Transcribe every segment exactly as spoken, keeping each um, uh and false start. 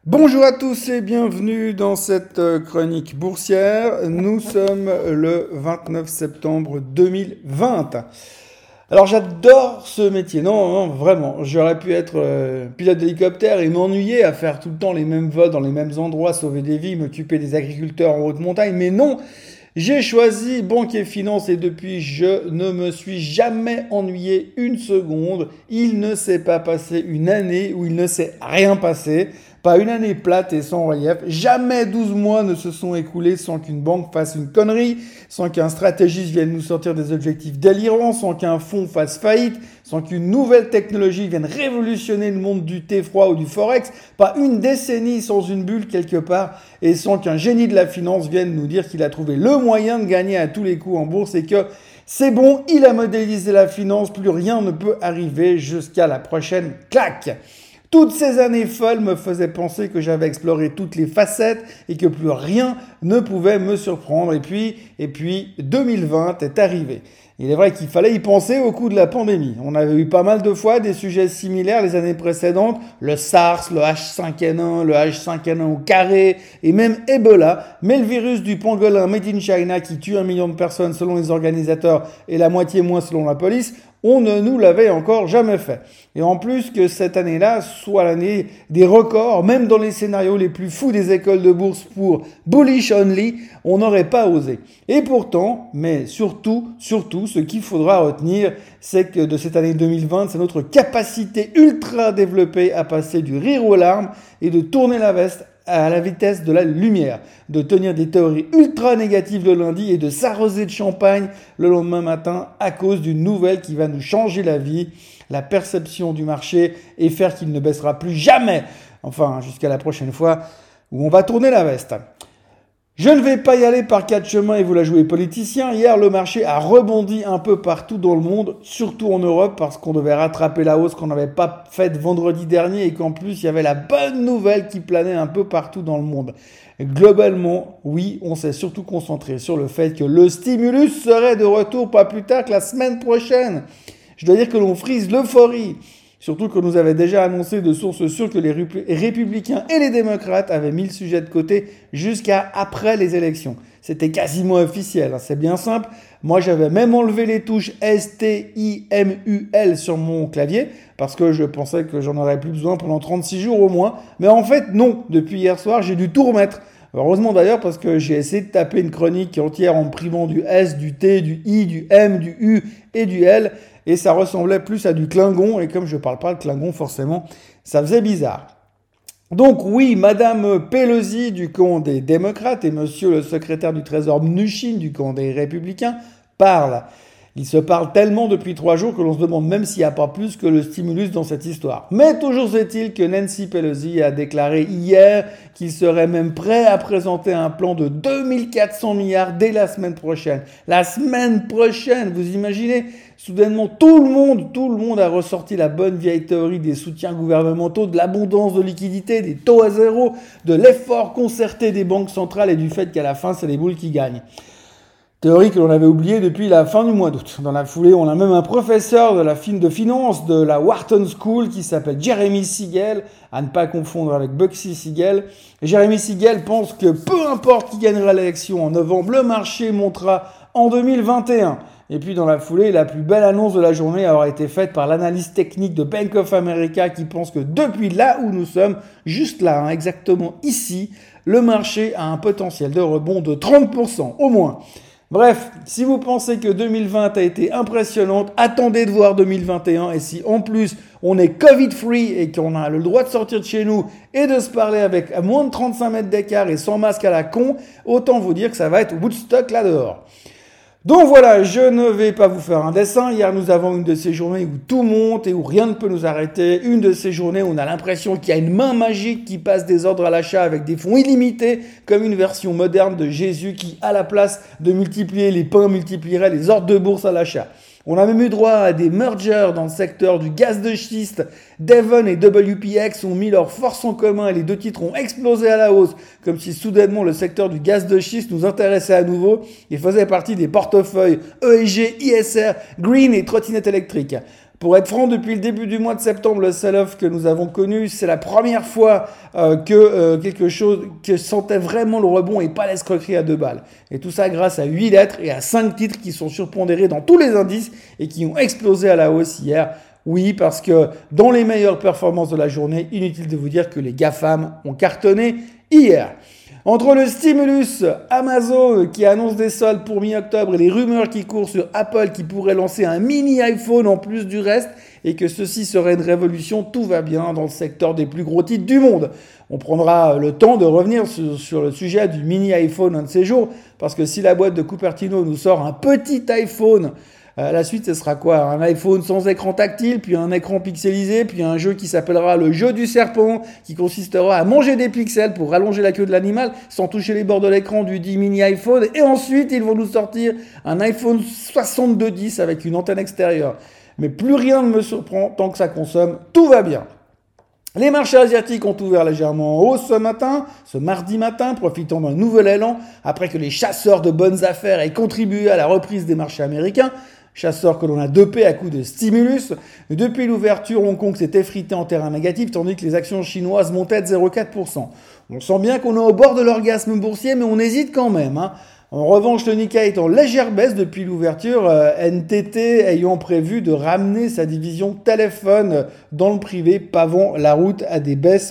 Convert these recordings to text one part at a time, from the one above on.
Bonjour à tous et bienvenue dans cette euh, chronique boursière. Nous sommes le vingt-neuf septembre deux mille vingt. Alors j'adore ce métier, non, non, vraiment. J'aurais pu être euh, pilote d'hélicoptère et m'ennuyer à faire tout le temps les mêmes vols dans les mêmes endroits, sauver des vies, m'occuper des agriculteurs en haute montagne, mais non. J'ai choisi banque et finance et depuis je ne me suis jamais ennuyé une seconde. Il ne s'est pas passé une année où il ne s'est rien passé. Pas une année plate et sans relief. Jamais douze mois ne se sont écoulés sans qu'une banque fasse une connerie, sans qu'un stratégiste vienne nous sortir des objectifs délirants, sans qu'un fonds fasse faillite, sans qu'une nouvelle technologie vienne révolutionner le monde du thé froid ou du forex. Pas une décennie sans une bulle quelque part et sans qu'un génie de la finance vienne nous dire qu'il a trouvé le moyen de gagner à tous les coups en bourse et que c'est bon, il a modélisé la finance, plus rien ne peut arriver jusqu'à la prochaine claque. Toutes ces années folles me faisaient penser que j'avais exploré toutes les facettes et que plus rien ne pouvait me surprendre. Et puis, et puis, deux mille vingt est arrivé. Il est vrai qu'il fallait y penser au coup de la pandémie. On avait eu pas mal de fois des sujets similaires les années précédentes. Le SARS, le H cinq N un, le H cinq N un au carré et même Ebola. Mais le virus du pangolin made in China qui tue un million de personnes selon les organisateurs et la moitié moins selon la police, on ne nous l'avait encore jamais fait. Et en plus que cette année-là soit l'année des records, même dans les scénarios les plus fous des écoles de bourse pour bullish only, on n'aurait pas osé. Et pourtant, mais surtout, surtout, ce qu'il faudra retenir, c'est que de cette année deux mille vingt, c'est notre capacité ultra développée à passer du rire aux larmes et de tourner la veste à la vitesse de la lumière, de tenir des théories ultra négatives le lundi et de s'arroser de champagne le lendemain matin à cause d'une nouvelle qui va nous changer la vie, la perception du marché et faire qu'il ne baissera plus jamais, enfin jusqu'à la prochaine fois où on va tourner la veste. Je ne vais pas y aller par quatre chemins et vous la jouer politicien. Hier, le marché a rebondi un peu partout dans le monde, surtout en Europe, parce qu'on devait rattraper la hausse qu'on n'avait pas faite vendredi dernier et qu'en plus, il y avait la bonne nouvelle qui planait un peu partout dans le monde. Globalement, oui, on s'est surtout concentré sur le fait que le stimulus serait de retour pas plus tard que la semaine prochaine. Je dois dire que l'on frise l'euphorie. Surtout qu'on nous avait déjà annoncé de sources sûres que les républicains et les démocrates avaient mis le sujet de côté jusqu'à après les élections. C'était quasiment officiel, hein. C'est bien simple. Moi, j'avais même enlevé les touches S T I M U L sur mon clavier parce que je pensais que j'en aurais plus besoin pendant trente-six jours au moins. Mais en fait, non. Depuis hier soir, j'ai dû tout remettre. Heureusement d'ailleurs parce que j'ai essayé de taper une chronique entière en primant du S, du T, du I, du M, du U et du L. Et ça ressemblait plus à du Klingon. Et comme je parle pas le Klingon, forcément, ça faisait bizarre. Donc oui, Madame Pelosi du camp des démocrates et Monsieur le secrétaire du Trésor Mnuchin du camp des républicains parlent. Ils se parlent tellement depuis trois jours que l'on se demande même s'il n'y a pas plus que le stimulus dans cette histoire. Mais toujours est-il que Nancy Pelosi a déclaré hier qu'il serait même prêt à présenter un plan de deux mille quatre cents milliards dès la semaine prochaine. La semaine prochaine, vous imaginez ? Soudainement, tout le monde, tout le monde a ressorti la bonne vieille théorie des soutiens gouvernementaux, de l'abondance de liquidités, des taux à zéro, de l'effort concerté des banques centrales et du fait qu'à la fin, c'est les boules qui gagnent. Théorie que l'on avait oubliée depuis la fin du mois d'août. Dans la foulée, on a même un professeur de la film de finance de la Wharton School qui s'appelle Jeremy Siegel, à ne pas confondre avec Bugsy Siegel. Et Jeremy Siegel pense que peu importe qui gagnera l'élection en novembre, le marché montera en deux mille vingt et un. Et puis dans la foulée, la plus belle annonce de la journée aura été faite par l'analyste technique de Bank of America qui pense que depuis là où nous sommes, juste là, hein, exactement ici, le marché a un potentiel de rebond de trente pour cent au moins. Bref, si vous pensez que deux mille vingt a été impressionnante, attendez de voir deux mille vingt et un. Et si en plus on est Covid-free et qu'on a le droit de sortir de chez nous et de se parler avec à moins de trente-cinq mètres d'écart et sans masque à la con, autant vous dire que ça va être Woodstock là dehors. Donc voilà, je ne vais pas vous faire un dessin. Hier, nous avons une de ces journées où tout monte et où rien ne peut nous arrêter. Une de ces journées où on a l'impression qu'il y a une main magique qui passe des ordres à l'achat avec des fonds illimités, comme une version moderne de Jésus qui, à la place de multiplier les pains, multiplierait les ordres de bourse à l'achat. On a même eu droit à des mergers dans le secteur du gaz de schiste. Devon et W P X ont mis leurs forces en commun et les deux titres ont explosé à la hausse, comme si soudainement le secteur du gaz de schiste nous intéressait à nouveau et faisait partie des portefeuilles E S G, I S R, Green et trottinette électrique. Pour être franc, depuis le début du mois de septembre, le sell-off que nous avons connu, c'est la première fois euh, que euh, quelque chose que sentait vraiment le rebond et pas l'escroquerie à deux balles. Et tout ça grâce à huit lettres et à cinq titres qui sont surpondérés dans tous les indices et qui ont explosé à la hausse hier. Oui, parce que dans les meilleures performances de la journée, inutile de vous dire que les GAFAM ont cartonné hier. Entre le stimulus Amazon qui annonce des soldes pour mi-octobre et les rumeurs qui courent sur Apple qui pourrait lancer un mini iPhone en plus du reste et que ceci serait une révolution, tout va bien dans le secteur des plus gros titres du monde. On prendra le temps de revenir sur, sur le sujet du mini iPhone un de ces jours parce que si la boîte de Cupertino nous sort un petit iPhone, Euh, la suite, ce sera quoi? Un iPhone sans écran tactile, puis un écran pixelisé, puis un jeu qui s'appellera le jeu du serpent, qui consistera à manger des pixels pour rallonger la queue de l'animal sans toucher les bords de l'écran du dit mini iPhone. Et ensuite, ils vont nous sortir un iPhone soixante-deux dix avec une antenne extérieure. Mais plus rien ne me surprend tant que ça consomme. Tout va bien. Les marchés asiatiques ont ouvert légèrement en hausse ce matin, ce mardi matin, profitant d'un nouvel élan après que les chasseurs de bonnes affaires aient contribué à la reprise des marchés américains. Chasseurs que l'on a dopés à coups de stimulus. Depuis l'ouverture, Hong Kong s'est effrité en terrain négatif, tandis que les actions chinoises montaient de zéro virgule quatre pour cent. On sent bien qu'on est au bord de l'orgasme boursier, mais on hésite quand même. Hein. En revanche, le Nikkei est en légère baisse depuis l'ouverture, euh, N T T ayant prévu de ramener sa division téléphone dans le privé, pavant la route à des baisses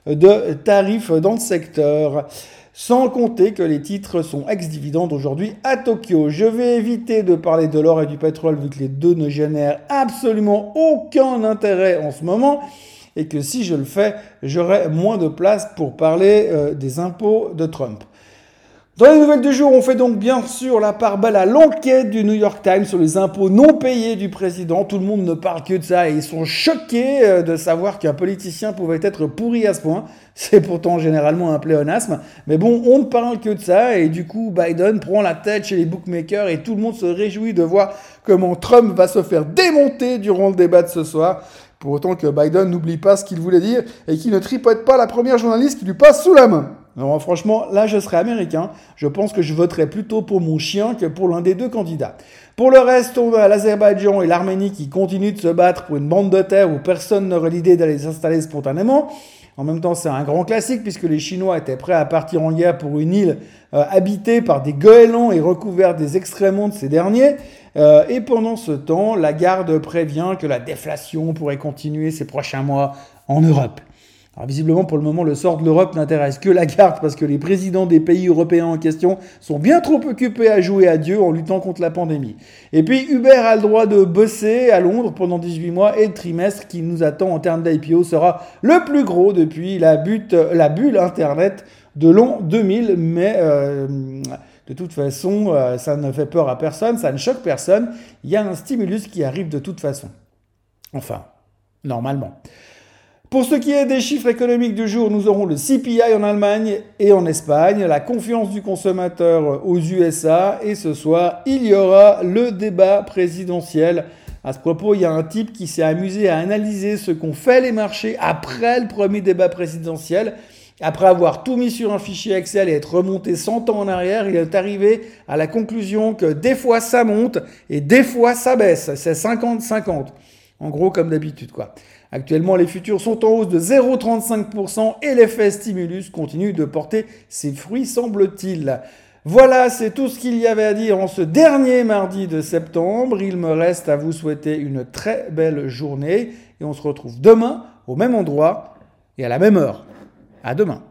de tarifs dans le secteur. Sans compter que les titres sont ex-dividendes aujourd'hui à Tokyo. Je vais éviter de parler de l'or et du pétrole vu que les deux ne génèrent absolument aucun intérêt en ce moment et que si je le fais, j'aurai moins de place pour parler euh, des impôts de Trump. Dans les nouvelles du jour, on fait donc bien sûr la part belle à l'enquête du New York Times sur les impôts non payés du président. Tout le monde ne parle que de ça et ils sont choqués de savoir qu'un politicien pouvait être pourri à ce point. C'est pourtant généralement un pléonasme. Mais bon, on ne parle que de ça et du coup, Biden prend la tête chez les bookmakers et tout le monde se réjouit de voir comment Trump va se faire démonter durant le débat de ce soir. Pour autant que Biden n'oublie pas ce qu'il voulait dire et qu'il ne tripote pas la première journaliste qui lui passe sous la main. Alors franchement, là je serais américain, je pense que je voterais plutôt pour mon chien que pour l'un des deux candidats. Pour le reste, on a l'Azerbaïdjan et l'Arménie qui continuent de se battre pour une bande de terre où personne n'aurait l'idée d'aller s'installer spontanément. En même temps, c'est un grand classique puisque les Chinois étaient prêts à partir en guerre pour une île euh, habitée par des goélands et recouverte des excréments de ces derniers. Euh, et pendant ce temps, la garde prévient que la déflation pourrait continuer ces prochains mois en Europe. Alors visiblement, pour le moment, le sort de l'Europe n'intéresse que la garde parce que les présidents des pays européens en question sont bien trop occupés à jouer à Dieu en luttant contre la pandémie. Et puis, Uber a le droit de bosser à Londres pendant dix-huit mois et le trimestre qui nous attend en termes d'I P O sera le plus gros depuis la, butte, la bulle Internet de l'an deux mille. Mais euh, de toute façon, euh, ça ne fait peur à personne, ça ne choque personne. Il y a un stimulus qui arrive de toute façon. Enfin, normalement. Pour ce qui est des chiffres économiques du jour, nous aurons le C P I en Allemagne et en Espagne, la confiance du consommateur aux U S A et ce soir, il y aura le débat présidentiel. À ce propos, il y a un type qui s'est amusé à analyser ce qu'ont fait les marchés après le premier débat présidentiel. Après avoir tout mis sur un fichier Excel et être remonté cent ans en arrière, il est arrivé à la conclusion que des fois ça monte et des fois ça baisse. C'est cinquante cinquante. En gros, comme d'habitude, quoi. Actuellement, les futurs sont en hausse de zéro virgule trente-cinq pour cent et l'effet stimulus continue de porter ses fruits, semble-t-il. Voilà, c'est tout ce qu'il y avait à dire en ce dernier mardi de septembre. Il me reste à vous souhaiter une très belle journée et on se retrouve demain au même endroit et à la même heure. À demain.